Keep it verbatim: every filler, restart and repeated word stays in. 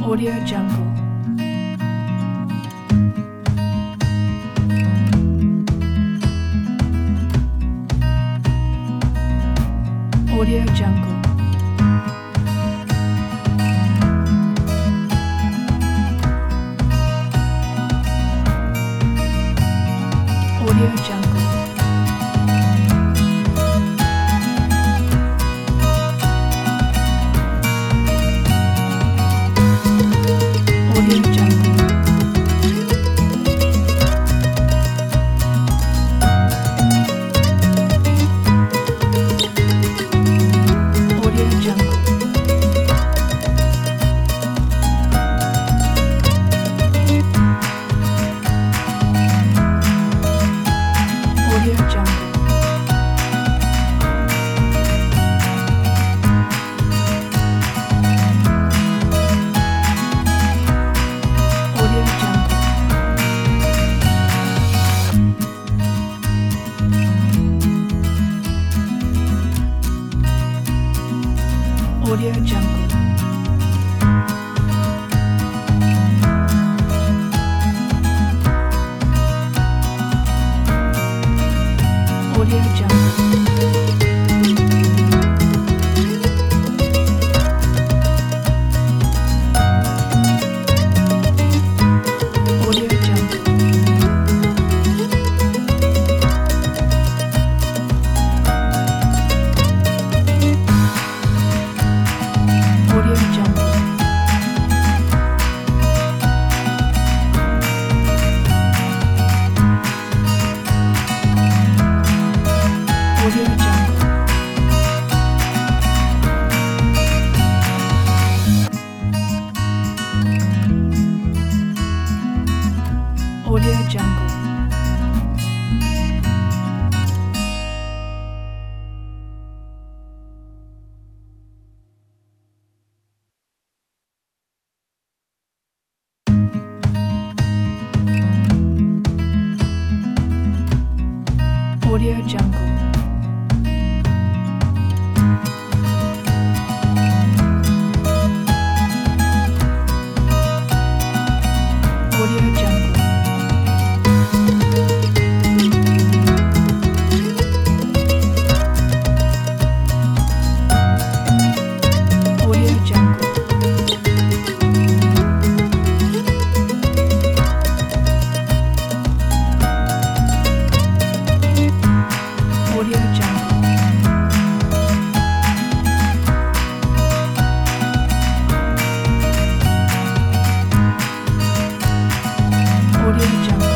Audio Jungle. Audio Jungle. Audio Jungle. Audio Jungle. Audio Jungle. Audio Jungle. Audio Jungle. Audio Jungle. Audio Jungle. Audio Jungle. Audio Jungle. Audio Jungle. Audio Jungle. Audio Jungle. Audio Jungle. Audio Jungle. Audio Jungle. Audio Jungle.